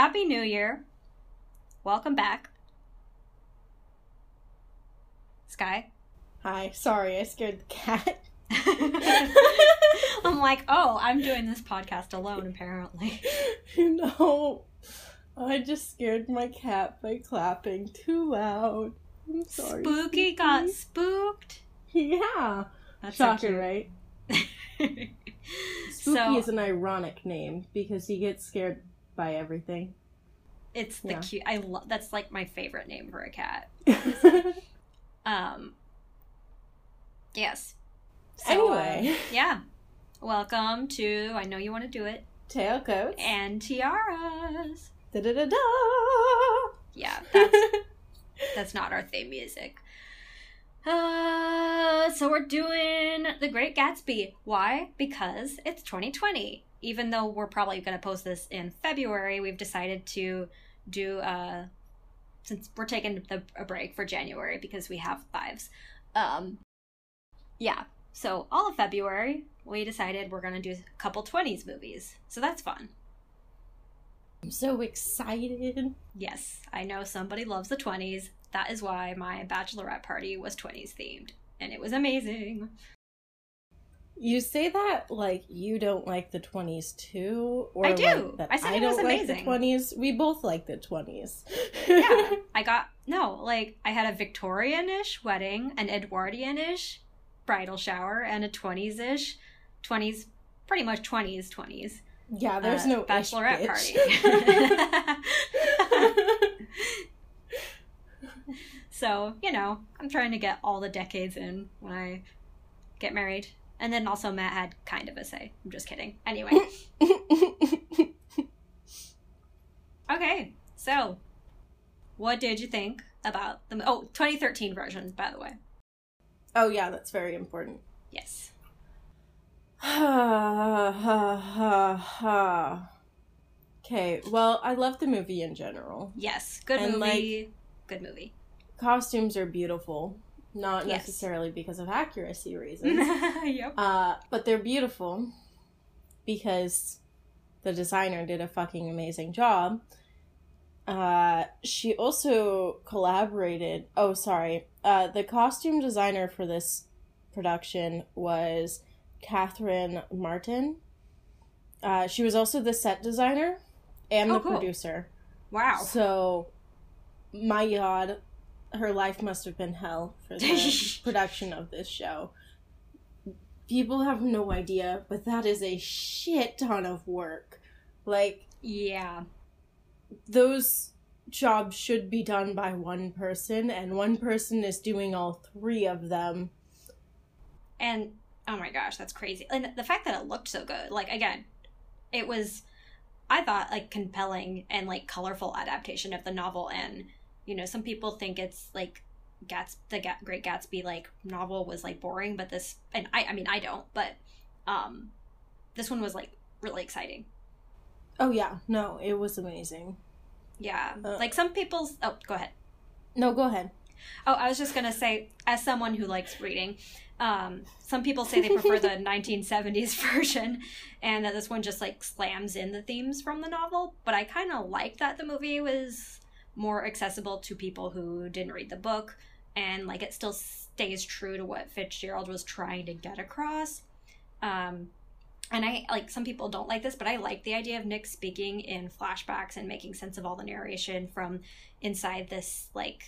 Happy New Year. Welcome back. Sky? Hi. Sorry, I scared the cat. I'm like, oh, I'm doing this podcast alone, apparently. No. I just scared my cat by clapping too loud. I'm sorry. Spooky got spooked? Yeah. That's Shocker, so right? Spooky is an ironic name because he gets scared by everything. It's the cute. That's like my favorite name for a cat. Yes. So, anyway. Yeah. Welcome to I Know You Want to Do It. Tailcoats. And Tiaras. Da-da-da-da! Yeah, that's not our theme music. So we're doing The Great Gatsby. Why? Because it's 2020. Even though we're probably going to post this in February, we've decided to do, since we're taking a break for January because we have fives. Yeah, so all of February, we decided we're going to do a couple 20s movies. So that's fun. I'm so excited. Yes, I know somebody loves the 20s. That is why my bachelorette party was 20s themed. And it was amazing. You say that like you don't like the 20s too? Or I do. Like that I said I it was don't amazing. like the 20s. We both like the 20s. Yeah. I had a Victorian-ish wedding, an Edwardian-ish bridal shower, and a 20s-ish, 20s, pretty much 20s. Yeah, there's no bachelorette party. So, I'm trying to get all the decades in when I get married. And then also Matt had kind of a say. I'm just kidding. Anyway. Okay, so what did you think about the 2013 version, by the way? Oh yeah, that's very important. Yes. Okay, well, I love the movie in general. Yes, good movie. Good movie. Costumes are beautiful, not necessarily because of accuracy reasons. Yep. But they're beautiful because the designer did a fucking amazing job. She also collaborated. The costume designer for this production was Catherine Martin. She was also the set designer and the producer. Wow. So, my God, her life must have been hell for the production of this show. People have no idea, but that is a shit ton of work. Like, yeah. Those jobs should be done by one person, and one person is doing all three of them. And, oh my gosh, that's crazy. And the fact that it looked so good, like, again, it was, I thought, like, compelling and, like, colorful adaptation of the novel. And, some people think it's, like, the Great Gatsby, like, novel was, like, boring, but this, and I don't, but, this one was, like, really exciting. Oh, yeah. No, it was amazing. Yeah. Like, some people's... Oh, go ahead. No, go ahead. Oh, I was just going to say, as someone who likes reading, some people say they prefer the 1970s version, and that this one just, like, slams in the themes from the novel. But I kind of like that the movie was more accessible to people who didn't read the book, and, like, it still stays true to what Fitzgerald was trying to get across. And I, like, some people don't like this, but I like the idea of Nick speaking in flashbacks and making sense of all the narration from inside this, like,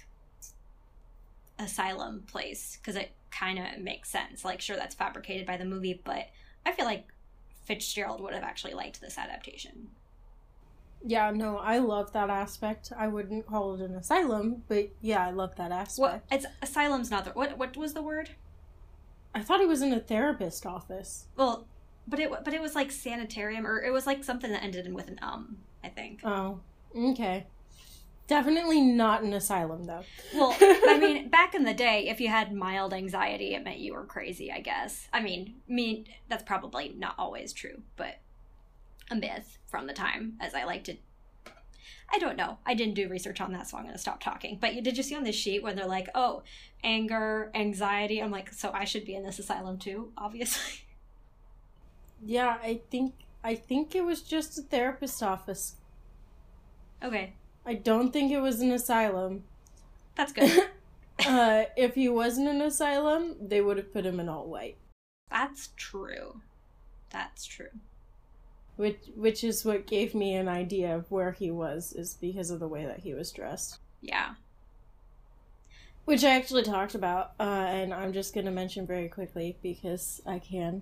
asylum place, because it kind of makes sense. Like, sure, that's fabricated by the movie, but I feel like Fitzgerald would have actually liked this adaptation. Yeah, no, I love that aspect. I wouldn't call it an asylum, but yeah, I love that aspect. Well, asylum's not the... What was the word? I thought it was in a therapist office. Well... But it was like sanitarium, or it was like something that ended in with an I think. Oh, okay. Definitely not an asylum, though. Well, I mean, back in the day, if you had mild anxiety, it meant you were crazy, I guess. I mean, that's probably not always true, but a myth from the time, as I like to... I don't know. I didn't do research on that, so I'm going to stop talking. But did you see on this sheet when they're like, oh, anger, anxiety? I'm like, so I should be in this asylum too, obviously. Yeah, I think it was just a therapist office. Okay. I don't think it was an asylum. That's good. If he wasn't an asylum, they would have put him in all white. That's true. That's true. Which is what gave me an idea of where he was, is because of the way that he was dressed. Yeah. Which I actually talked about, and I'm just going to mention very quickly because I can.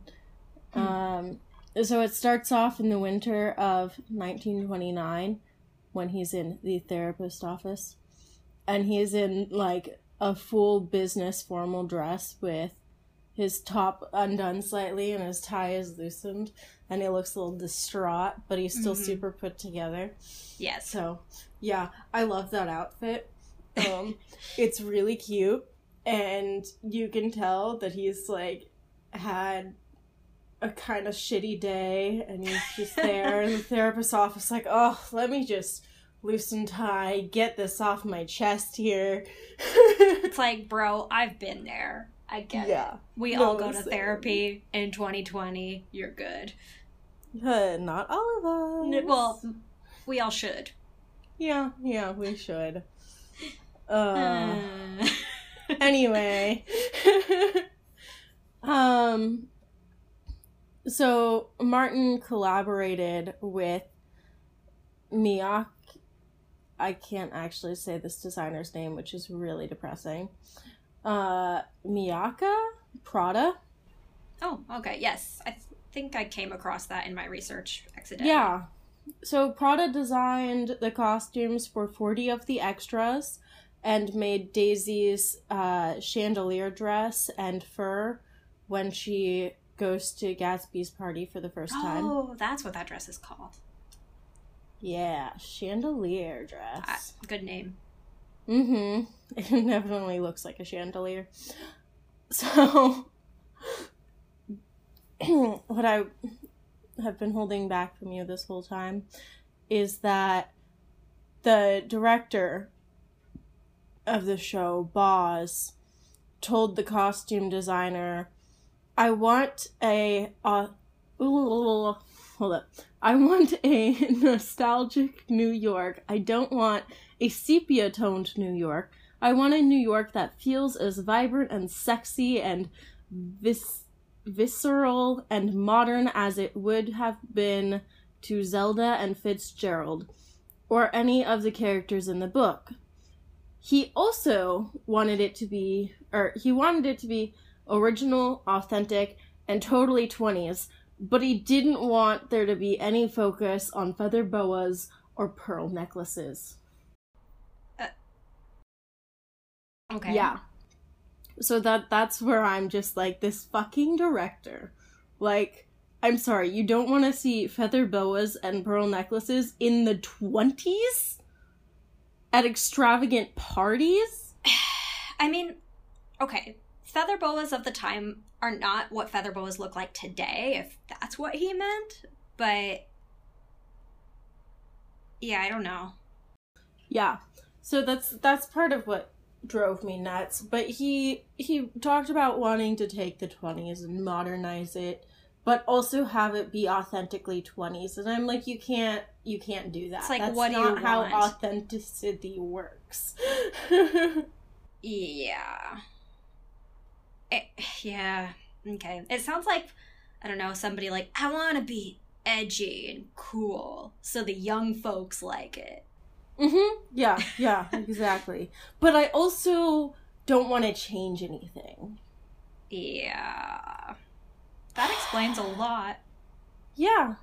So it starts off in the winter of 1929 when he's in the therapist office. And he's in, like, a full business formal dress with his top undone slightly and his tie is loosened. And he looks a little distraught, but he's still super put together. Yes. So, yeah, I love that outfit. It's really cute. And you can tell that he's, like, had a kind of shitty day. And he's just there in the therapist's office like, oh, let me just loosen tie, get this off my chest here. It's like, bro, I've been there. I get it. We all go to therapy in 2020. You're good. Not all of us. Well, we all should. Yeah, we should. Anyway. So Martin collaborated with Miyake. I can't actually say this designer's name, which is really depressing. Miyake Prada. Oh, okay. Yes. I think I came across that in my research accidentally. Yeah. So Prada designed the costumes for 40 of the extras and made Daisy's chandelier dress and fur when she goes to Gatsby's party for the first time. Oh, that's what that dress is called. Yeah, chandelier dress. Good name. Mm-hmm. It definitely looks like a chandelier. So, what I have been holding back from you this whole time is that the director of the show, Boz, told the costume designer, I want a nostalgic New York. I don't want a sepia-toned New York. I want a New York that feels as vibrant and sexy and visceral and modern as it would have been to Zelda and Fitzgerald, or any of the characters in the book. He also wanted it to be original, authentic, and totally 20s, but he didn't want there to be any focus on feather boas or pearl necklaces. Okay. Yeah. So that's where I'm just like, this fucking director. Like, I'm sorry, you don't want to see feather boas and pearl necklaces in the 20s? At extravagant parties? I mean, okay, feather boas of the time are not what feather boas look like today, if that's what he meant, but yeah, I don't know. Yeah. So that's part of what drove me nuts, but he talked about wanting to take the 20s and modernize it, but also have it be authentically 20s, and I'm like, you can't do that. It's like, that's what do you not how want? authenticity works. Yeah. Yeah. Okay. It sounds like, I don't know, somebody like, I want to be edgy and cool, so the young folks like it. Mm-hmm. Yeah, exactly. But I also don't want to change anything. Yeah. That explains a lot. Yeah.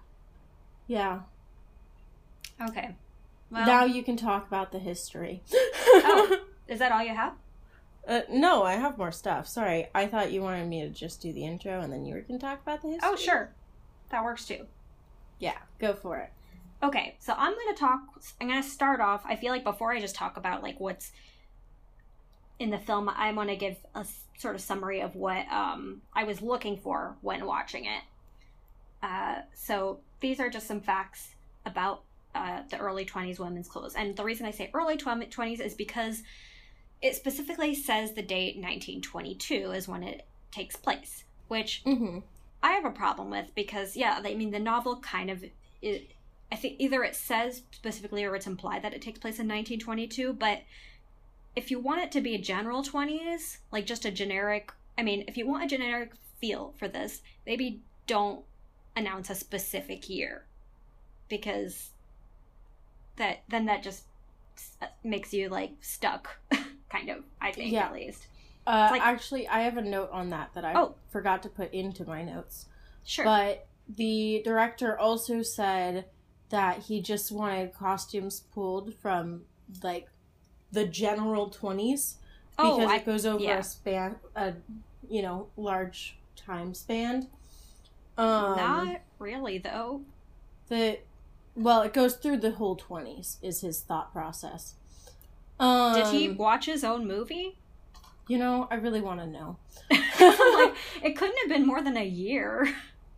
Okay. Well, now you can talk about the history. Oh, is that all you have? No, I have more stuff. Sorry, I thought you wanted me to just do the intro and then you can talk about the history. Oh, sure. That works too. Yeah, go for it. Okay, so I'm going to start off, I feel like before I just talk about, like, what's in the film, I want to give a sort of summary of what I was looking for when watching it. So these are just some facts about the early 20s women's clothes. And the reason I say early 20s is because it specifically says the date 1922 is when it takes place, which I have a problem with because, yeah, I mean, the novel kind of I think either it says specifically or it's implied that it takes place in 1922, but if you want it to be a general 20s, like just a generic, I mean, if you want a generic feel for this, maybe don't announce a specific year, because that just makes you like stuck, kind of, I think, at least. Actually, I have a note on that I forgot to put into my notes. Sure. But the director also said that he just wanted costumes pulled from, like, the general 20s. Because it goes over a span, large time span. Not really, though. It goes through the whole 20s, is his thought process. Did he watch his own movie? I really want to know. Like, it couldn't have been more than a year.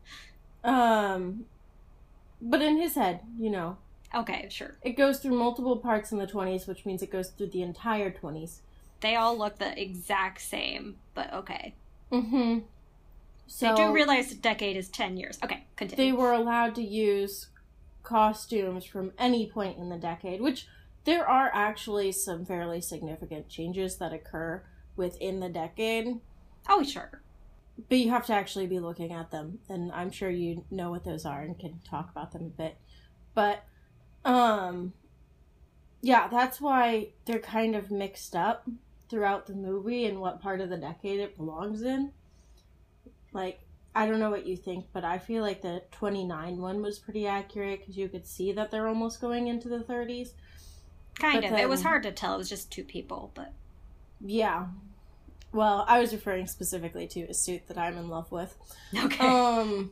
But in his head, Okay, sure. It goes through multiple parts in the 20s, which means it goes through the entire 20s. They all look the exact same, but okay. Mm-hmm. So I do realize the decade is 10 years. Okay, continue. They were allowed to use costumes from any point in the decade, which there are actually some fairly significant changes that occur within the decade. Oh, sure. But you have to actually be looking at them, and I'm sure you know what those are and can talk about them a bit. But, that's why they're kind of mixed up throughout the movie and what part of the decade it belongs in. Like, I don't know what you think, but I feel like the 29 one was pretty accurate, because you could see that they're almost going into the 30s. Kind of. It was hard to tell. It was just two people, but... Yeah. Well, I was referring specifically to a suit that I'm in love with. Okay.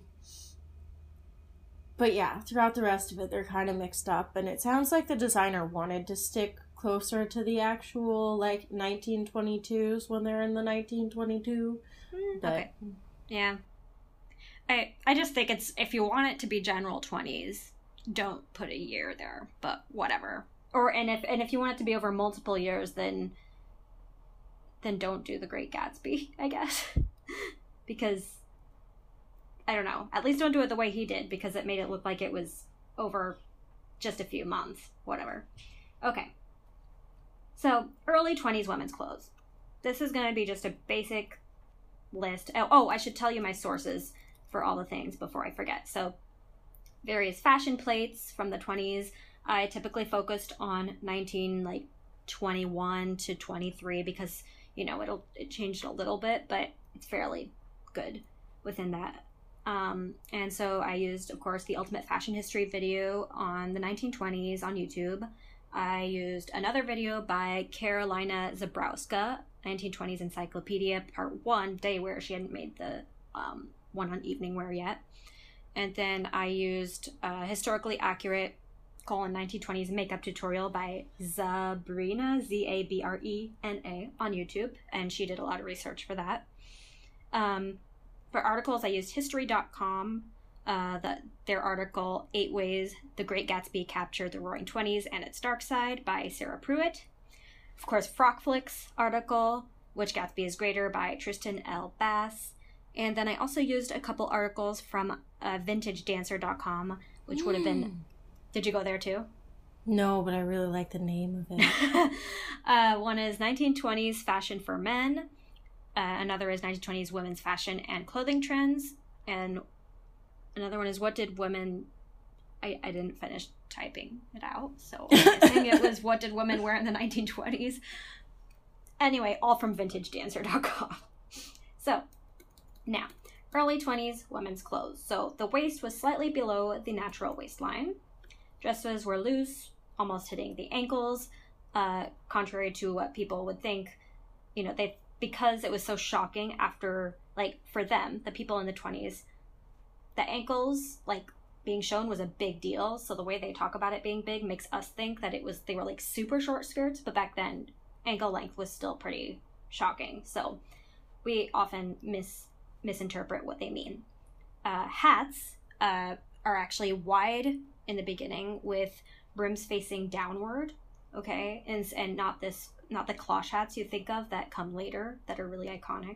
But yeah, throughout the rest of it, they're kind of mixed up, and it sounds like the designer wanted to stick closer to the actual, 1922s when they're in the 1922. But... Okay. Yeah. I just think it's, if you want it to be general 20s, don't put a year there, but whatever. And if you want it to be over multiple years, then don't do The Great Gatsby, I guess. Because, I don't know, at least don't do it the way he did, because it made it look like it was over just a few months. Whatever. Okay. So, early 20s women's clothes. This is going to be just a basic list. Oh, I should tell you my sources for all the things before I forget. So, various fashion plates from the 20s. I typically focused on 21 to 23 because, it changed a little bit, but it's fairly good within that. And so I used, of course, the Ultimate Fashion History video on the 1920s on YouTube. I used another video by Carolina Zabrowska, 1920s Encyclopedia, Part 1, Day Wear. She hadn't made the one on evening wear yet. And then I used Historically Accurate, 1920s Makeup Tutorial by Zabrina, Zabrena, on YouTube. And she did a lot of research for that. For articles, I used History.com, their article, 8 Ways the Great Gatsby Captured the Roaring Twenties and Its Dark Side by Sarah Pruitt. Of course, Frockflix article, Which Gatsby is Greater by Tristan L. Bass. And then I also used a couple articles from VintageDancer.com, which would have been... Did you go there too? No, but I really like the name of it. One is 1920s Fashion for Men. Another is 1920s Women's Fashion and Clothing Trends. And another one is What Did Women... I didn't finish typing it out, so I'm guessing it was What Did Women Wear in the 1920s? Anyway, all from VintageDancer.com. So, now, early 20s women's clothes. So, the waist was slightly below the natural waistline. Dresses were loose, almost hitting the ankles, contrary to what people would think. Because it was so shocking after, for them, the people in the 20s, the ankles, being shown was a big deal. So the way they talk about it being big makes us think that they were super short skirts, but back then ankle length was still pretty shocking. So we often misinterpret what they mean. Hats are actually wide in the beginning with brims facing downward, okay, and not the cloche hats you think of that come later that are really iconic.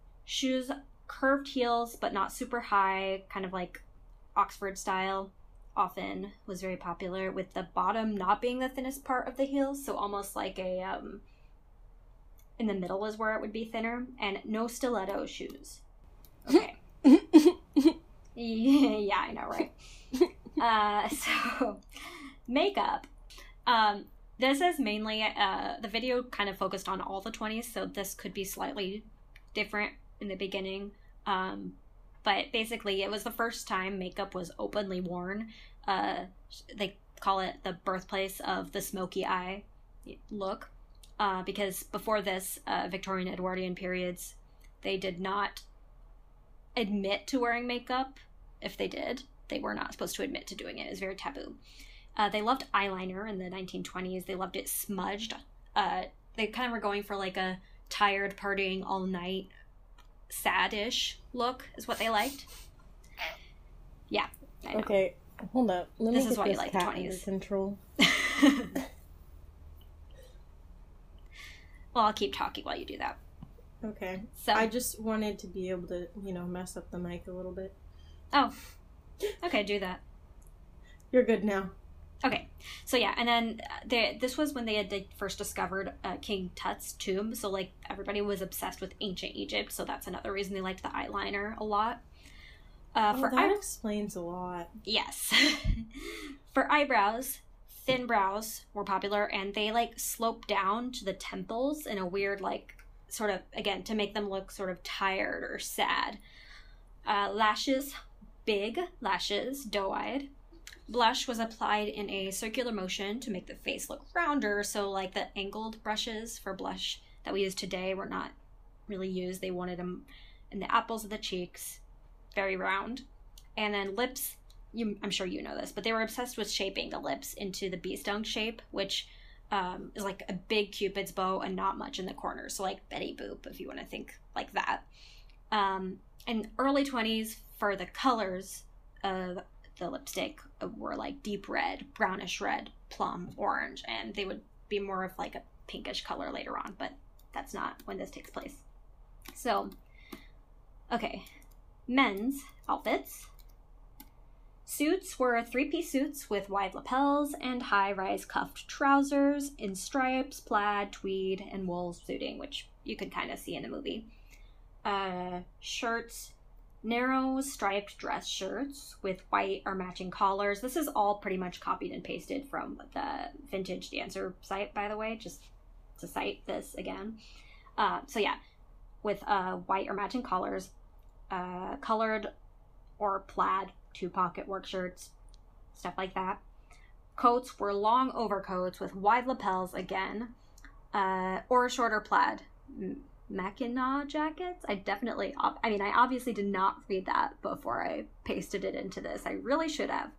Shoes, curved heels but not super high, kind of like Oxford style. often was very popular, with the bottom not being the thinnest part of the heels, so almost like a in the middle is where it would be thinner, and no stiletto shoes. Okay. Yeah, I know, right? So makeup. This is mainly the video kind of focused on all the 20s, so this could be slightly different in the beginning. But basically, it was the first time makeup was openly worn. They call it the birthplace of the smoky eye look, because before this, Victorian Edwardian periods, they did not admit to wearing makeup. If they did, they were not supposed to admit to doing it. It was very taboo. They loved eyeliner in the 1920s. They loved it smudged. They kind of were going for like a tired, partying all night, sad-ish look is what they liked. Yeah, I know. Okay, hold up. Let me this is get why this you like the cat 20s. under control. Well, I'll keep talking while you do that. Okay. So I just wanted to be able to, mess up the mic a little bit. Oh, okay, do that. You're good now. Okay, so yeah, and then this was when they had first discovered King Tut's tomb, so like everybody was obsessed with ancient Egypt, so that's another reason they liked the eyeliner a lot. That explains a lot. Yes. For eyebrows, thin brows were popular, and they like slope down to the temples in a weird like sort of, again, to make them look sort of tired or sad. Lashes, big lashes, doe-eyed. Blush was applied in a circular motion to make the face look rounder, so like the angled brushes for blush that we use today were not really used. They wanted them in the apples of the cheeks, very round. And then lips, I'm sure you know this, but they were obsessed with shaping the lips into the bee stung shape, which is like a big cupid's bow and not much in the corners, so like Betty Boop, if you want to think like that. In early 20s, for the colors of the lipstick were like deep red, brownish red, plum, orange, and they would be more of like a pinkish color later on, but that's not when this takes place. So, okay, men's outfits. Suits were three-piece suits with wide lapels and high-rise cuffed trousers in stripes, plaid, tweed, and wool suiting, which you could kind of see in the movie. Shirts, narrow striped dress shirts with white or matching collars. This is all pretty much copied and pasted from the Vintage Dancer site, by the way, just to cite this again. So yeah, with white or matching collars, colored or plaid 2-pocket work shirts, stuff like that. Coats were long overcoats with wide lapels again, or shorter plaid. Mackinac jackets? I obviously did not read that before I pasted it into this. I really should have.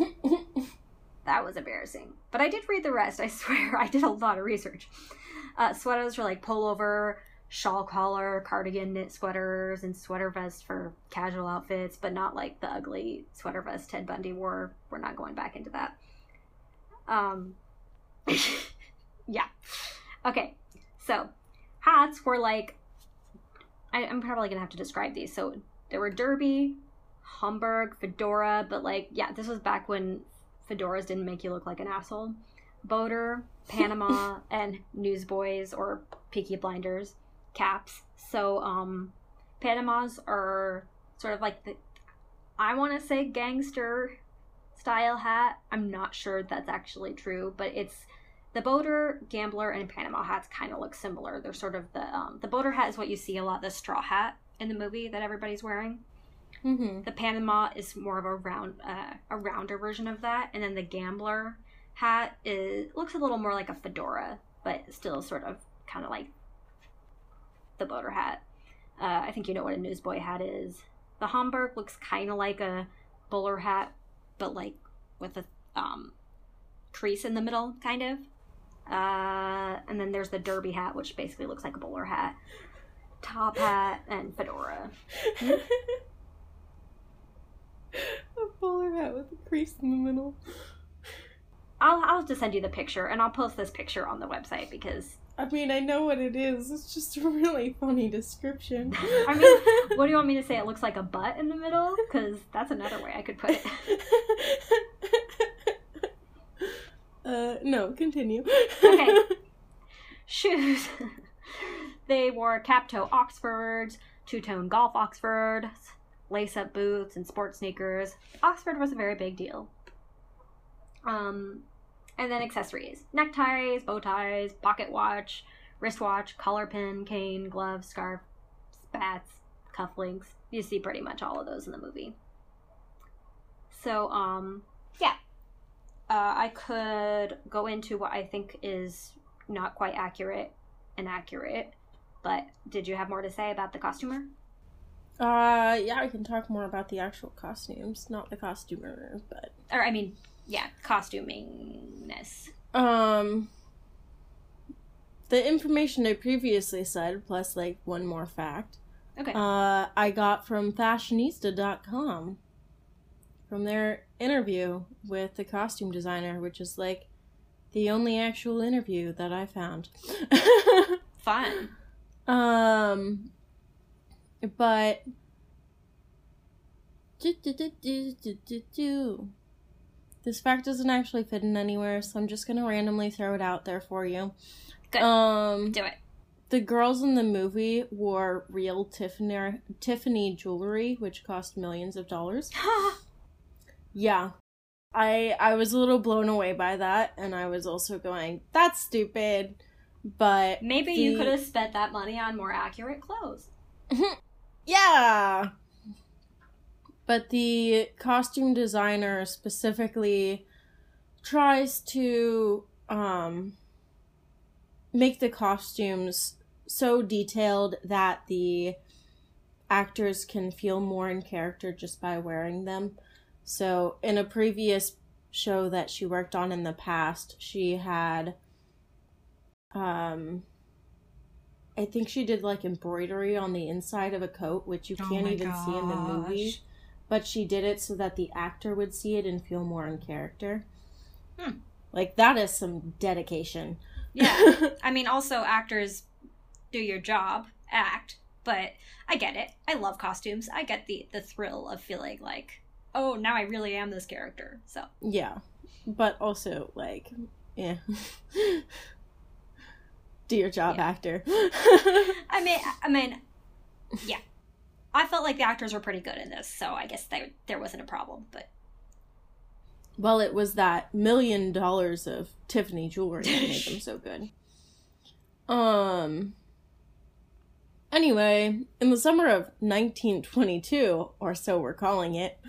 That was embarrassing. But I did read the rest, I swear. I did a lot of research. Sweaters were like pullover, shawl collar, cardigan knit sweaters, and sweater vests for casual outfits, but not like the ugly sweater vest Ted Bundy wore. We're not going back into that. Yeah. Okay, so hats were like, I'm probably gonna have to describe these. So there were derby, Homburg, fedora, but like, yeah, this was back when fedoras didn't make you look like an asshole. Boater, Panama, and newsboys or Peaky Blinders caps. So Panamas are sort of like I want to say gangster style hat. I'm not sure that's actually true, but it's the boater, gambler, and Panama hats kind of look similar. They're sort of the boater hat is what you see a lot, the straw hat in the movie that everybody's wearing. Mm-hmm. The Panama is more of a rounder version of that, and then the gambler hat looks a little more like a fedora, but still sort of kind of like the boater hat. I think you know what a newsboy hat is. The Homburg looks kind of like a bowler hat, but like with a crease in the middle, kind of. And then there's the derby hat, which basically looks like a bowler hat. Top hat and fedora. A bowler hat with a crease in the middle. I'll just send you the picture, and I'll post this picture on the website because... I mean, I know what it is. It's just a really funny description. I mean, what do you want me to say? It looks like a butt in the middle? Because that's another way I could put it. No, continue. Okay. Shoes. They wore cap-toe Oxfords, two-tone golf Oxfords, lace-up boots, and sports sneakers. Oxford was a very big deal. And then accessories. Neckties, bow ties, pocket watch, wristwatch, collar pin, cane, gloves, scarf, spats, cufflinks. You see pretty much all of those in the movie. So, yeah. I could go into what I think is not quite accurate, but did you have more to say about the costumer? Yeah, I can talk more about the actual costumes, not the costumer, but... Or, I mean, yeah, costumingness. The information I previously said, plus, like, one more fact, Okay. I got from Fashionista.com, from their interview with the costume designer, which is, like, the only actual interview that I found. Fun. But... This fact doesn't actually fit in anywhere, so I'm just gonna randomly throw it out there for you. Good. Do it. The girls in the movie wore real Tiffany jewelry, which cost millions of dollars. Yeah. I was a little blown away by that, and I was also going, that's stupid, but... Maybe you could have spent that money on more accurate clothes. Yeah! But the costume designer specifically tries to make the costumes so detailed that the actors can feel more in character just by wearing them. So in a previous show that she worked on in the past, she had, I think she did like embroidery on the inside of a coat, which you can't even see in the movie. But she did it so that the actor would see it and feel more in character. Like, that is some dedication. Yeah. I mean, also, actors do your job, act, but I get it. I love costumes. I get the thrill of feeling like, oh, now I really am this character, so. Yeah. But also, like, yeah. Do your job, actor. I mean, yeah. I felt like the actors were pretty good in this, so I guess there wasn't a problem, but... Well, it was that $1 million of Tiffany jewelry that made them so good. Anyway, in the summer of 1922, or so we're calling it,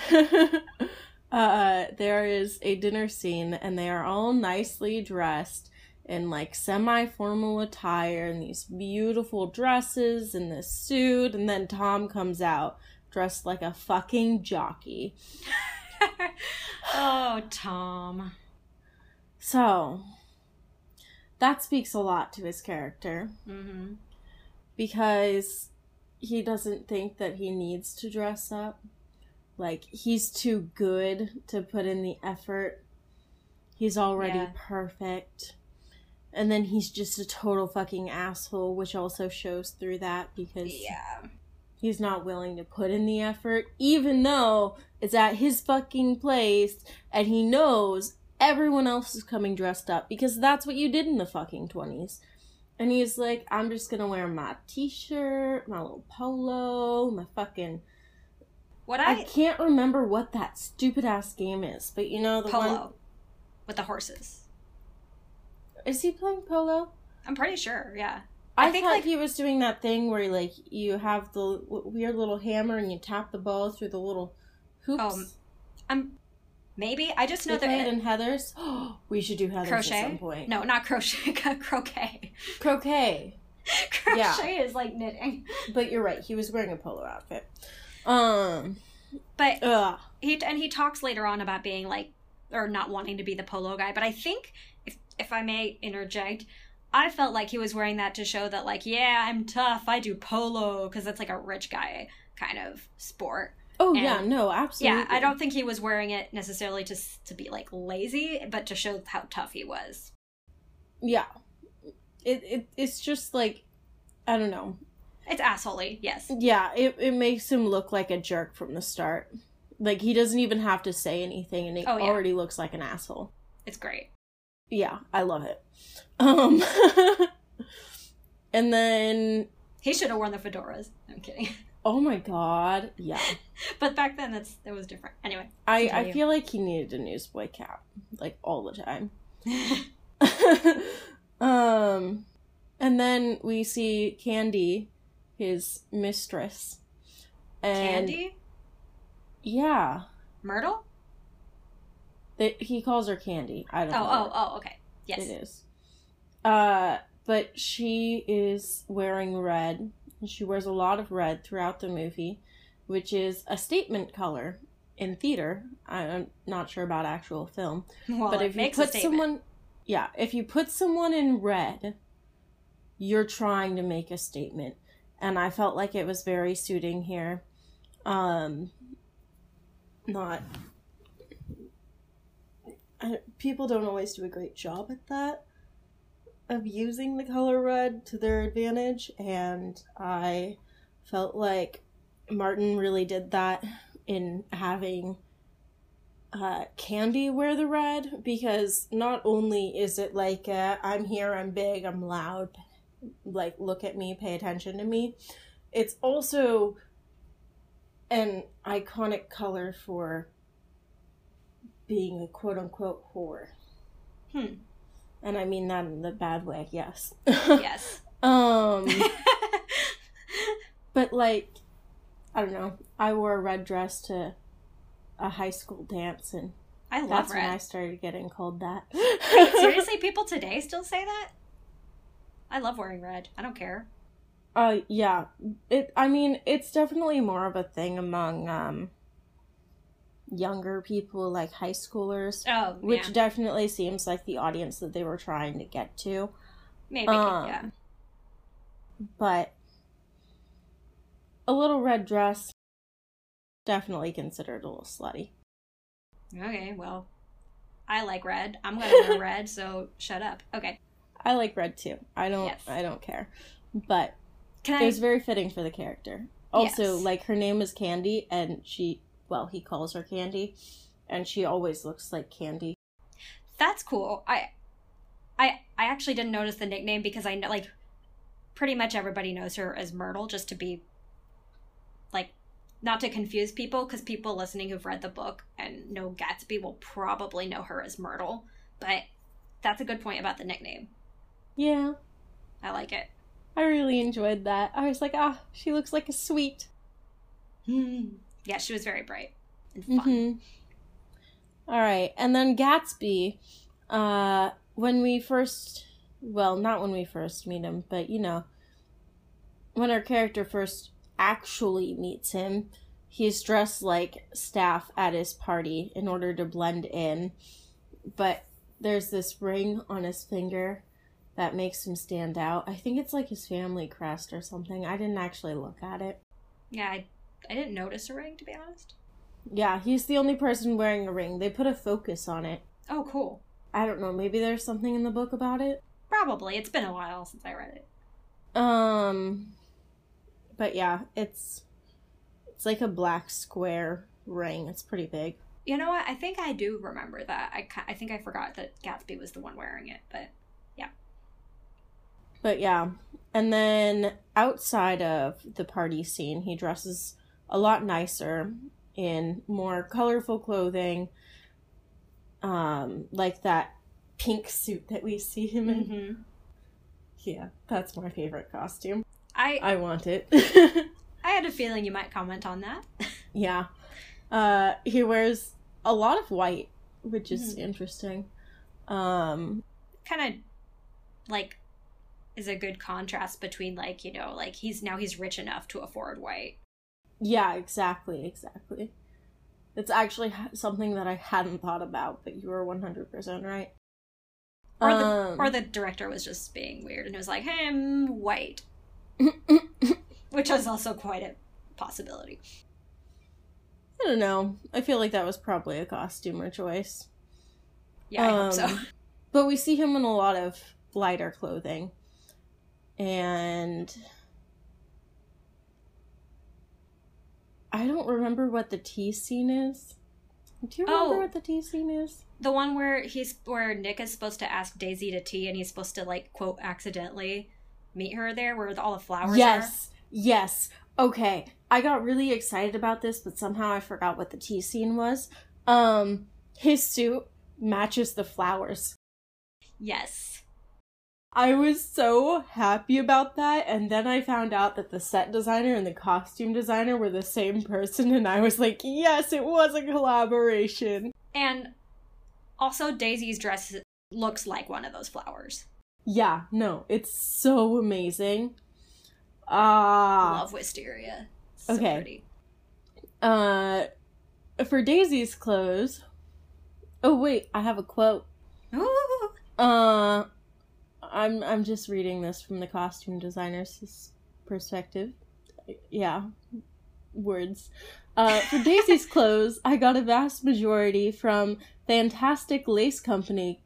there is a dinner scene, and they are all nicely dressed in, like, semi-formal attire, and these beautiful dresses, and this suit, and then Tom comes out, dressed like a fucking jockey. Oh, Tom. So, that speaks a lot to his character. Mm-hmm. Because he doesn't think that he needs to dress up. Like, he's too good to put in the effort. He's already perfect. And then he's just a total fucking asshole, which also shows through that because he's not willing to put in the effort, even though it's at his fucking place and he knows everyone else is coming dressed up because that's what you did in the fucking 20s. And he's like, I'm just gonna wear my t-shirt, my little polo, my fucking... I can't remember what that stupid-ass game is, but you know the Polo. one... With the horses. Is he playing polo? I'm pretty sure, yeah. I think like he was doing that thing where like you have the weird little hammer and you tap the ball through the little hoops. Maybe. I just know that it in Heathers. We should do Heathers crochet? At some point. No, not crochet. Croquet. Croquet. Crochet is like knitting. But you're right. He was wearing a polo outfit. But he talks later on about being like, or not wanting to be the polo guy. But I think, if I may interject, I felt like he was wearing that to show that, like, yeah, I'm tough. I do polo because that's like a rich guy kind of sport. Oh, and, yeah, no, absolutely. Yeah, I don't think he was wearing it necessarily to be, like, lazy, but to show how tough he was. Yeah. It's just, like, I don't know. It's assholey, yes. Yeah, it makes him look like a jerk from the start. Like, he doesn't even have to say anything, and he already looks like an asshole. It's great. Yeah, I love it. Um, and then... He should have worn the fedoras. I'm kidding. Oh my god, yeah. But back then, that was different. Anyway, I feel like he needed a newsboy cap, like, all the time. And then we see Candy, his mistress. And Candy? yeah. Myrtle? He calls her Candy. I don't know. Oh, okay. Yes. It is. But she is wearing red. She wears a lot of red throughout the movie, which is a statement color in theater. I'm not sure about actual film. Well, but if you put someone... Yeah, if you put someone in red, you're trying to make a statement. And I felt like it was very suiting here. People don't always do a great job at that, of using the color red to their advantage, and I felt like Martin really did that in having Candy wear the red, because not only is it like, I'm here, I'm big, I'm loud, like, look at me, pay attention to me, it's also an iconic color for being a quote-unquote whore. And I mean that in the bad way, yes. Yes. But, like, I don't know, I wore a red dress to a high school dance, and I love that's red. when I started getting called that. Wait, seriously? People today still say that? I love wearing red. I don't care. Yeah. It's definitely more of a thing among, younger people, like high schoolers. Oh, which yeah. definitely seems like the audience that they were trying to get to. Maybe, yeah. But a little red dress, definitely considered a little slutty. Okay, well, I like red. I'm gonna wear red, so shut up. Okay. I like red too. I don't care. But it was very fitting for the character. Also, Yes. like, her name is Candy, and he calls her Candy, and she always looks like Candy. That's cool. I actually didn't notice the nickname because I know, like, pretty much everybody knows her as Myrtle, just to be, like, not to confuse people, because people listening who've read the book and know Gatsby will probably know her as Myrtle. But that's a good point about the nickname. Yeah. I like it. I really enjoyed that. I was like, she looks like a sweet. Yeah, she was very bright and fun. Mm-hmm. All right, and then Gatsby, not when we first meet him, but, you know, when our character first actually meets him, he's dressed like staff at his party in order to blend in, but there's this ring on his finger that makes him stand out. I think it's like his family crest or something. I didn't actually look at it. Yeah, I didn't notice a ring, to be honest. Yeah, he's the only person wearing a ring. They put a focus on it. Oh, cool. I don't know, maybe there's something in the book about it? Probably. It's been a while since I read it. But yeah, it's like a black square ring. It's pretty big. You know what? I think I do remember that. I think I forgot that Gatsby was the one wearing it, but yeah. But yeah, and then outside of the party scene, he dresses a lot nicer in more colorful clothing, like that pink suit that we see him in. Mm-hmm. Yeah, that's my favorite costume. I want it. I had a feeling you might comment on that. Yeah. He wears a lot of white, which is interesting. Kind of, like, is a good contrast between, like, you know, like, he's rich enough to afford white. Yeah, exactly. It's actually something that I hadn't thought about, but you were 100% right. Or the director was just being weird and it was like, hey, I'm white. Which is also quite a possibility. I don't know. I feel like that was probably a costumer choice. Yeah, I hope so. But we see him in a lot of lighter clothing. And I don't remember what the tea scene is. Do you remember what the tea scene is? The one where Nick is supposed to ask Daisy to tea, and he's supposed to, like, quote, accidentally meet her there, where all the flowers are. Yes. Okay. I got really excited about this, but somehow I forgot what the tea scene was. His suit matches the flowers. Yes. I was so happy about that, and then I found out that the set designer and the costume designer were the same person, and I was like, yes, it was a collaboration. And also, Daisy's dress looks like one of those flowers. Yeah, no, it's so amazing. Love Wisteria. So pretty. For Daisy's clothes... Oh, wait, I have a quote. Ooh. I'm just reading this from the costume designer's perspective. Yeah. Words. For Daisy's clothes, I got a vast majority from a fantastic lace company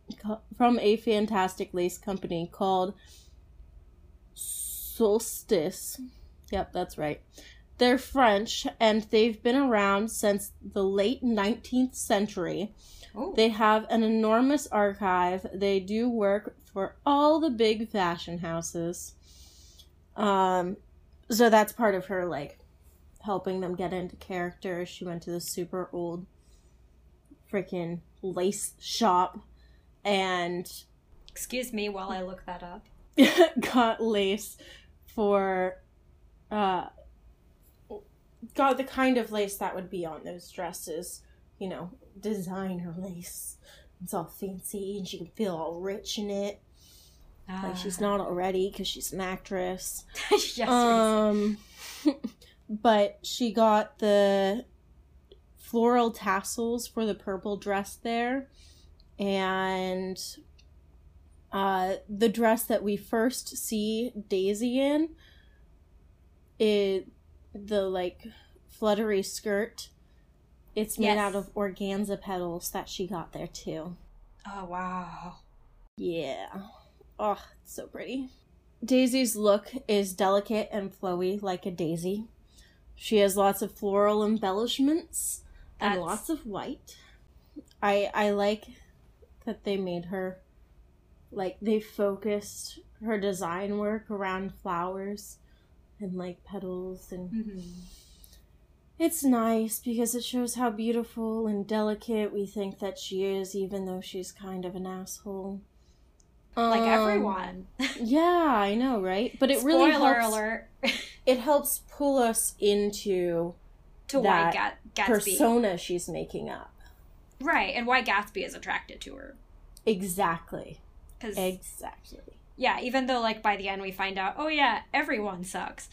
called Solstice. Yep, that's right. They're French, and they've been around since the late 19th century. Ooh. They have an enormous archive. They do work for all the big fashion houses. So that's part of her, like, helping them get into character. She went to this super old freaking lace shop and... Excuse me while I look that up. got lace for... got the kind of lace that would be on those dresses. You know, designer lace. It's all fancy and she can feel all rich in it. Like she's not already because she's an actress. Yes, but she got the floral tassels for the purple dress there. And the dress that we first see Daisy in, the like fluttery skirt, it's made out of organza petals that she got there too. Oh, wow. Yeah. Oh, it's so pretty. Daisy's look is delicate and flowy like a daisy. She has lots of floral embellishments and lots of white. I like that they made her, like, they focused her design work around flowers and, like, petals and... Mm-hmm. It's nice because it shows how beautiful and delicate we think that she is, even though she's kind of an asshole. Like everyone. Yeah, I know, right? But it Spoiler really helps. Alert. It helps pull us into that Gatsby persona she's making up. Right, and why Gatsby is attracted to her. Exactly. Exactly. Yeah, even though, like, by the end we find out, oh yeah, everyone sucks.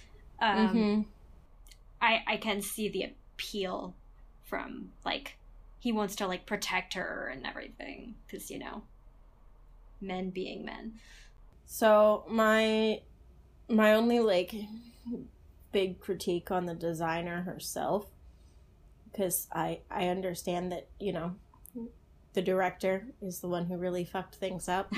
I can see the appeal from, like, he wants to, like, protect her and everything. Because, you know, men being men. So, my only, like, big critique on the designer herself, because I understand that, you know, the director is the one who really fucked things up,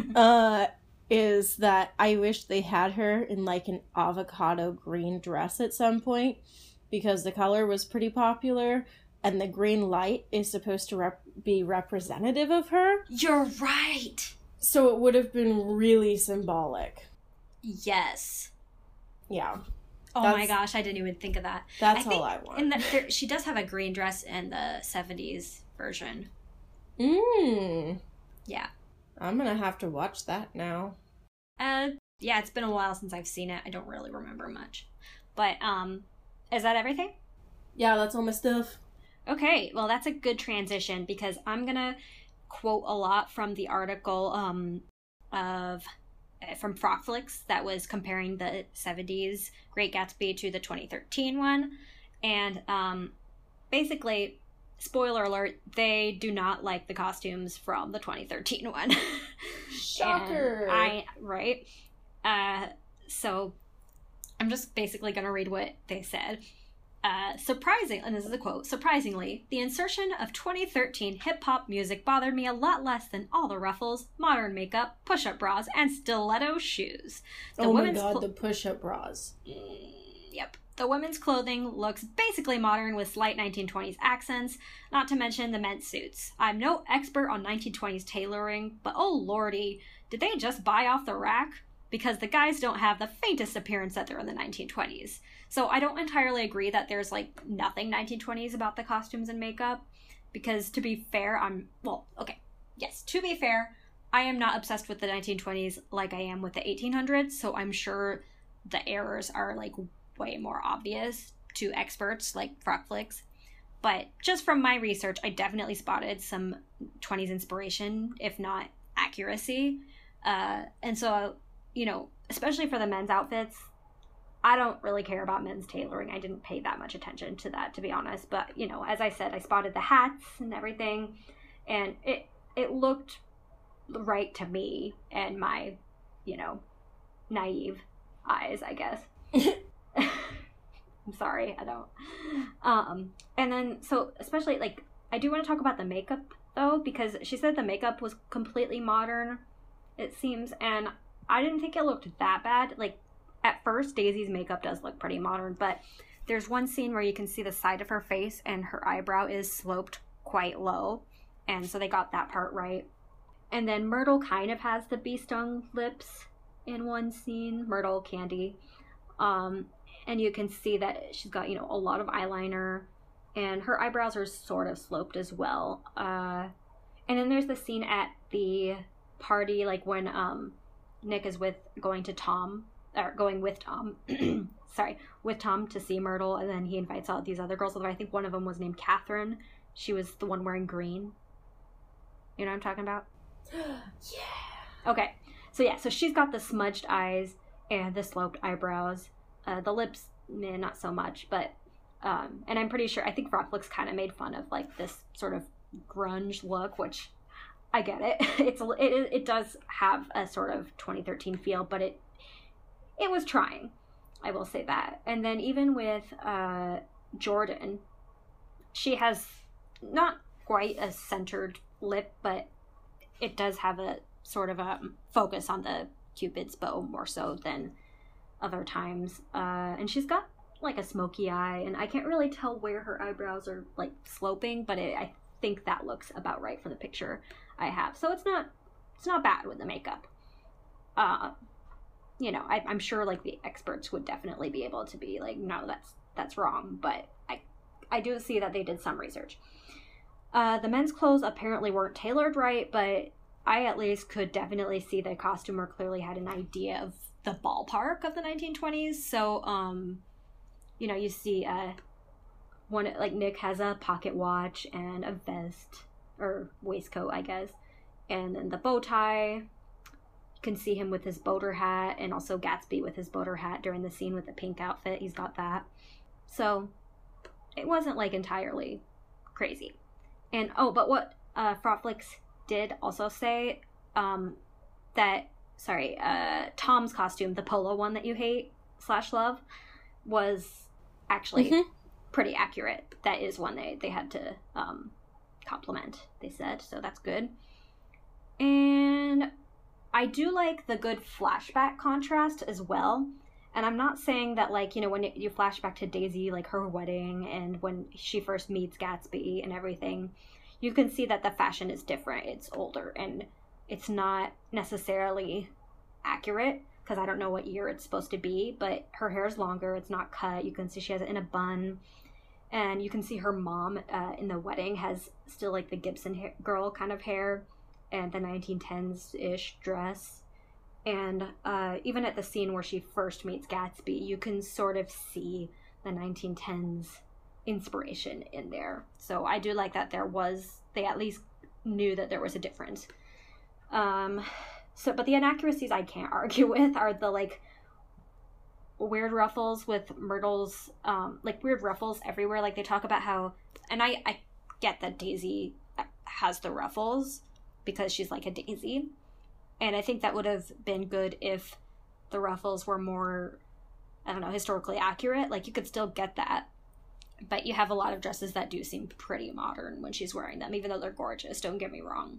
is that I wish they had her in, like, an avocado green dress at some point, because the color was pretty popular, and the green light is supposed to be representative of her. You're right! So it would have been really symbolic. Yes. Yeah. Oh my gosh, I didn't even think of that. That's all I want. She does have a green dress in the 70s version. Yeah. I'm gonna have to watch that now. Yeah, it's been a while since I've seen it. I don't really remember much. But, is that everything? Yeah, that's all my stuff. Okay, well, that's a good transition because I'm gonna quote a lot from the article from Frockflix that was comparing the 70s Great Gatsby to the 2013 one. And basically, spoiler alert, they do not like the costumes from the 2013 one. Shocker! Right? So I'm just basically going to read what they said. And this is a quote, surprisingly, the insertion of 2013 hip-hop music bothered me a lot less than all the ruffles, modern makeup, push-up bras, and stiletto shoes. Oh my god, the push-up bras. Yep. The women's clothing looks basically modern with slight 1920s accents, not to mention the men's suits. I'm no expert on 1920s tailoring, but oh lordy, did they just buy off the rack? Because the guys don't have the faintest appearance that they're in the 1920s. So I don't entirely agree that there's like nothing 1920s about the costumes and makeup, because to be fair, to be fair, I am not obsessed with the 1920s like I am with the 1800s, so I'm sure the errors are like way more obvious to experts like Frockflix. But just from my research, I definitely spotted some 20s inspiration, if not accuracy. And so, you know, especially for the men's outfits, I don't really care about men's tailoring. I didn't pay that much attention to that, to be honest. But, you know, as I said, I spotted the hats and everything, and it looked right to me and my, you know, naive eyes, I guess. I'm sorry, I don't. And then, so, especially, like, I do want to talk about the makeup, though, because she said the makeup was completely modern, it seems, and I didn't think it looked that bad. Like, at first, Daisy's makeup does look pretty modern, but there's one scene where you can see the side of her face and her eyebrow is sloped quite low, and so they got that part right. And then Myrtle kind of has the bee-stung lips in one scene, Myrtle Candy. And you can see that she's got, you know, a lot of eyeliner, and her eyebrows are sort of sloped as well. And then there's the scene at the party, like when Nick is going with Tom, with Tom to see Myrtle, and then he invites all these other girls, although I think one of them was named Catherine. She was the one wearing green. You know what I'm talking about? Yeah. Okay. So she's got the smudged eyes and the sloped eyebrows. The lips, not so much, but, and I'm pretty sure, I think Frockflix kind of made fun of, like, this sort of grunge look, which, I get it. It does have a sort of 2013 feel, but it was trying, I will say that. And then even with, Jordan, she has not quite a centered lip, but it does have a sort of a focus on the Cupid's bow more so than other times, and she's got like a smoky eye, and I can't really tell where her eyebrows are like sloping, but I think that looks about right for the picture I have. So it's not bad with the makeup. You know, I'm sure like the experts would definitely be able to be like, no, that's wrong, but I do see that they did some research. The men's clothes apparently weren't tailored right, but I at least could definitely see the costumer clearly had an idea of the ballpark of the 1920s. So, you know, you see one, like Nick has a pocket watch and a vest or waistcoat, I guess, and then the bow tie. You can see him with his boater hat, and also Gatsby with his boater hat during the scene with the pink outfit. He's got that. So it wasn't like entirely crazy. And but what Frockflix did also say, that Tom's costume, the polo one that you hate / love, was actually pretty accurate. That is one they had to compliment, they said, so that's good. And I do like the good flashback contrast as well. And I'm not saying that, like, you know, when you flash back to Daisy, like her wedding and when she first meets Gatsby and everything, you can see that the fashion is different. It's older and it's not necessarily accurate, because I don't know what year it's supposed to be, but her hair is longer. It's not cut. You can see she has it in a bun. And you can see her mom in the wedding has still like the Gibson girl kind of hair and the 1910s-ish dress. And even at the scene where she first meets Gatsby, you can sort of see the 1910s inspiration in there. So I do like that they at least knew that there was a difference. But the inaccuracies I can't argue with are the, like, weird ruffles with Myrtle's, like, weird ruffles everywhere. Like, they talk about how, and I get that Daisy has the ruffles because she's like a daisy. And I think that would have been good if the ruffles were more, I don't know, historically accurate. Like, you could still get that. But you have a lot of dresses that do seem pretty modern when she's wearing them, even though they're gorgeous, don't get me wrong.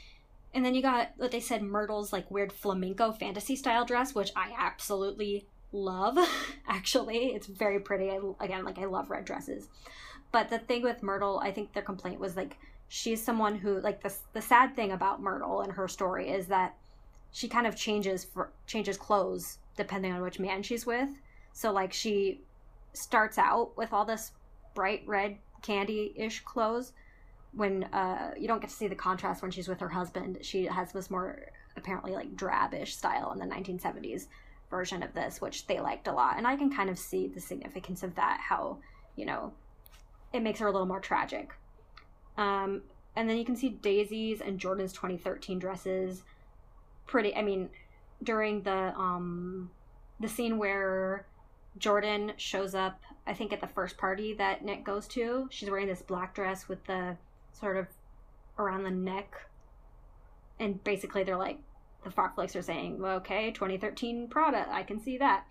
And then you got what they said, Myrtle's like weird flamenco fantasy style dress, which I absolutely love, actually. It's very pretty. I love red dresses. But the thing with Myrtle, I think their complaint was, like, she's someone who, like, the sad thing about Myrtle and her story is that she kind of changes clothes depending on which man she's with. So, like, she starts out with all this bright red candy-ish clothes when you don't get to see the contrast when she's with her husband. She has this more, apparently, like, drab-ish style in the 1970s version of this, which they liked a lot. And I can kind of see the significance of that, how, you know, it makes her a little more tragic. And then you can see Daisy's and Jordan's 2013 dresses. Pretty, I mean, during the scene where Jordan shows up, I think at the first party that Nick goes to, she's wearing this black dress with the sort of around the neck. And basically they're like, the Frock Flicks are saying, well, okay, 2013 Prada, I can see that.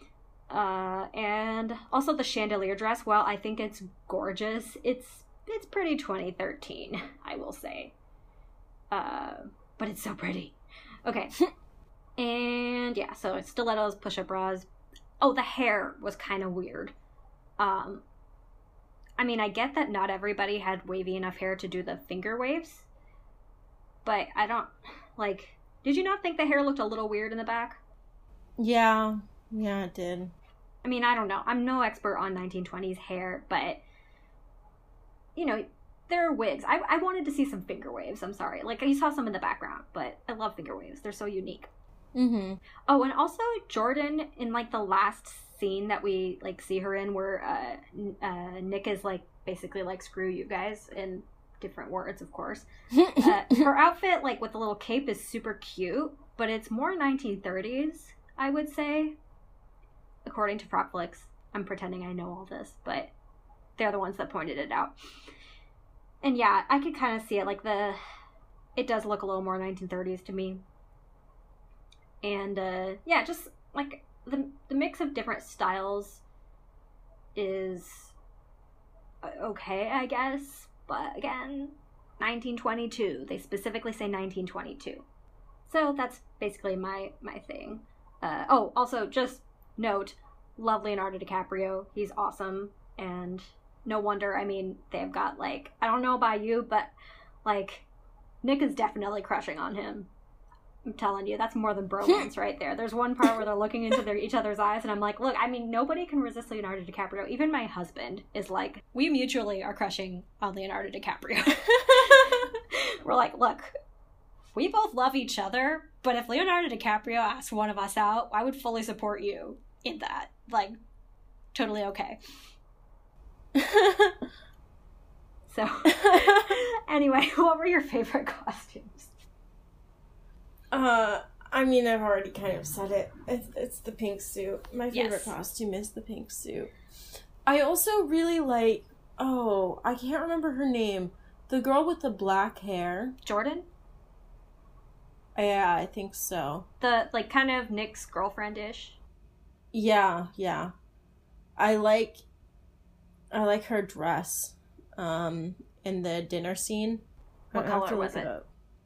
And also the chandelier dress, well, I think it's gorgeous. It's pretty 2013, I will say. But it's so pretty. Okay. And yeah, so it's stilettos, push-up bras. Oh, the hair was kind of weird. I mean, I get that not everybody had wavy enough hair to do the finger waves, but I don't, like, did you not think the hair looked a little weird in the back? Yeah, it did. I mean, I don't know. I'm no expert on 1920s hair, but, you know, there are wigs. I wanted to see some finger waves, I'm sorry. Like, you saw some in the background, but I love finger waves. They're so unique. Mm-hmm. Oh, and also Jordan, in, like, the last scene that we, like, see her in where Nick is, like, basically like, screw you guys, in different words, of course. Her outfit, like, with the little cape is super cute, but it's more 1930s, I would say, according to Frock Flicks. I'm pretending I know all this, but they're the ones that pointed it out. And yeah, I could kind of see it, like, it does look a little more 1930s to me. And, yeah, just, like, the mix of different styles is okay, I guess. But, again, 1922. They specifically say 1922. So that's basically my thing. Oh, also, just note, love Leonardo DiCaprio. He's awesome. And no wonder, I mean, they've got, like, I don't know about you, but, like, Nick is definitely crushing on him. I'm telling you, that's more than bromance right there. There's one part where they're looking into each other's eyes, and I'm like, look, I mean, nobody can resist Leonardo DiCaprio. Even my husband is like, we mutually are crushing on Leonardo DiCaprio. We're like, look, we both love each other, but if Leonardo DiCaprio asked one of us out, I would fully support you in that. Like, totally okay. So, anyway, what were your favorite costumes? I mean, I've already kind of said it. It's the pink suit. My favorite costume is the pink suit. I also really like, I can't remember her name. The girl with the black hair. Jordan? Yeah, I think so. The, like, kind of Nick's girlfriend-ish? Yeah. I like her dress, in the dinner scene. What color was it?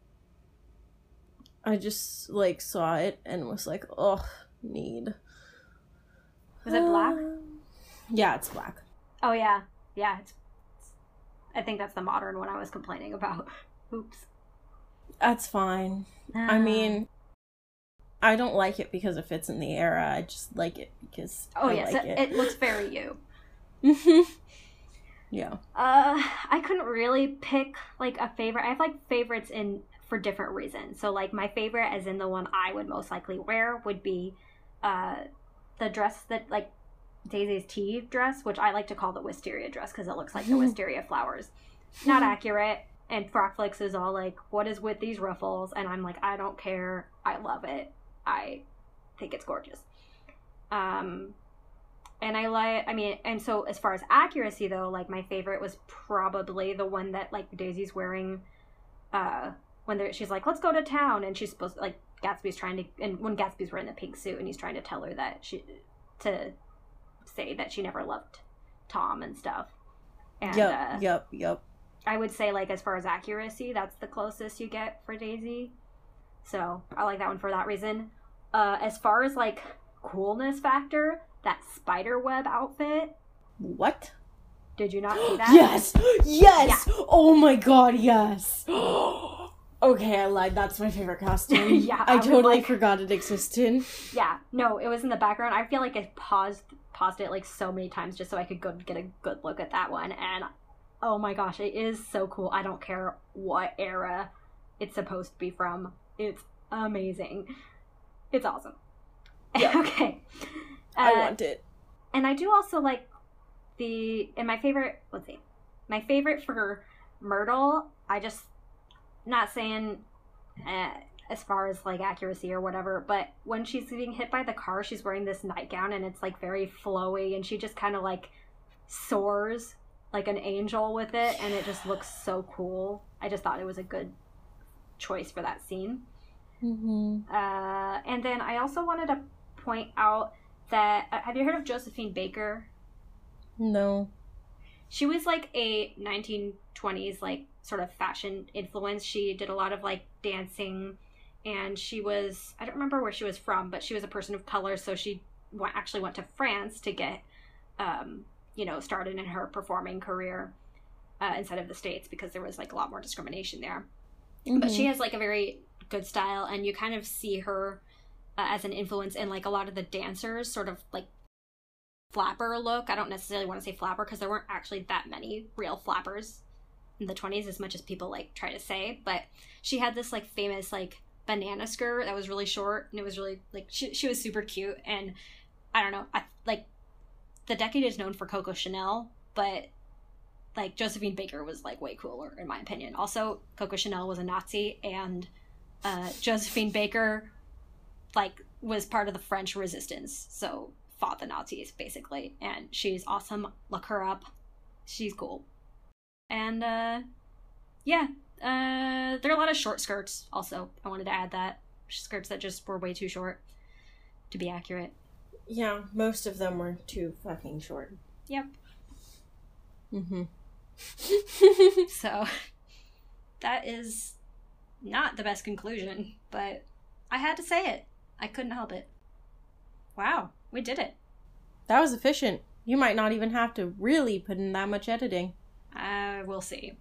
I just, like, saw it and was like, ugh, need. Was it black? Yeah, it's black. Oh, yeah. Yeah, I think that's the modern one I was complaining about. Oops. That's fine. I mean, I don't like it because it fits in the era. I just like it because it looks very you. Yeah. I couldn't really pick, like, a favorite. I have, like, favorites for different reasons. So, like, my favorite, as in the one I would most likely wear, would be the dress that, like, Daisy's tea dress, which I like to call the wisteria dress because it looks like the wisteria flowers. Not accurate. And Frock Flicks is all like, what is with these ruffles? And I'm like, I don't care. I love it. I think it's gorgeous. And so as far as accuracy, though, like, my favorite was probably the one that, like, Daisy's wearing when she's like, let's go to town. And she's supposed to, like, Gatsby's trying to, and when Gatsby's wearing the pink suit and he's trying to tell her that to say that she never loved Tom and stuff. And, Yep. I would say, like, as far as accuracy, that's the closest you get for Daisy. So I like that one for that reason. As far as, like, coolness factor, that spiderweb outfit. What? Did you not see that? Yes! Yes! Yeah. Oh my god, yes! Okay, I lied. That's my favorite costume. Yeah, I was totally like- forgot it existed. Yeah, no, it was in the background. I feel like I paused it like so many times just so I could go get a good look at that one. And oh my gosh, it is so cool. I don't care what era it's supposed to be from. It's amazing. It's awesome. Yeah. Okay. I want it. And I do also like my favorite for Myrtle, I just, not saying as far as like accuracy or whatever, but when she's getting hit by the car, she's wearing this nightgown and it's like very flowy and she just kind of like soars like an angel with it, and it just looks so cool. I just thought it was a good choice for that scene. Mm-hmm. And then I also wanted to point out that, have you heard of Josephine Baker? No. She was like a 1920s like sort of fashion influence. She did a lot of like dancing, and she was, I don't remember where she was from, but she was a person of color, so she actually went to France to get started in her performing career instead of the States, because there was like a lot more discrimination there. Mm-hmm. But she has like a very good style, and you kind of see her as an influence in like a lot of the dancers sort of like flapper look. I don't necessarily want to say flapper because there weren't actually that many real flappers in the 20s as much as people like try to say, but she had this like famous like banana skirt that was really short, and it was really like she was super cute. And I don't know, I like the decade is known for Coco Chanel, but like Josephine Baker was like way cooler in my opinion. Also, Coco Chanel was a Nazi, and Josephine Baker like was part of the French resistance, so fought the Nazis basically, and she's awesome. Look her up, she's cool. And there are a lot of short skirts also. I wanted to add that, skirts that just were way too short to be accurate. Yeah, most of them were too fucking short. Yep. Mm-hmm. So that is not the best conclusion, but I had to say it. I couldn't help it. Wow, we did it. That was efficient. You might not even have to really put in that much editing. We'll see.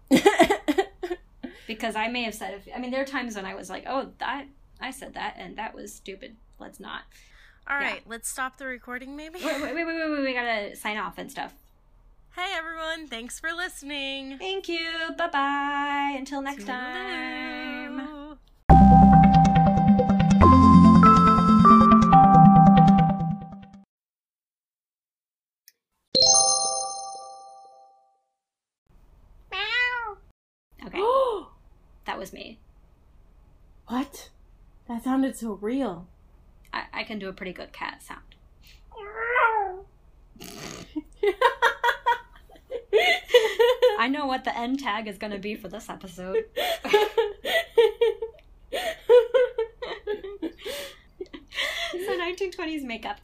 Because I may have said, there are times when I was like, oh, I said that, and that was stupid. Let's not. All right, let's stop the recording maybe? Wait, we gotta sign off and stuff. Hey everyone, thanks for listening. Thank you, bye-bye, until next time. Okay, that was me. What? That sounded so real. I can do a pretty good cat sound. I know what the end tag is going to be for this episode. So 1920s makeup.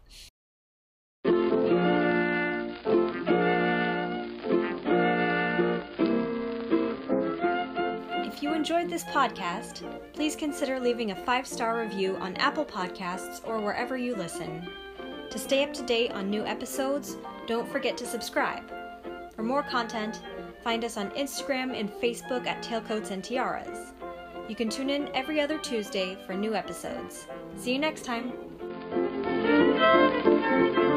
If you enjoyed this podcast, please consider leaving a 5-star review on Apple Podcasts or wherever you listen. To stay up to date on new episodes, don't forget to subscribe. For more content, find us on Instagram and Facebook at Tailcoats and Tiaras. You can tune in every other Tuesday for new episodes. See you next time!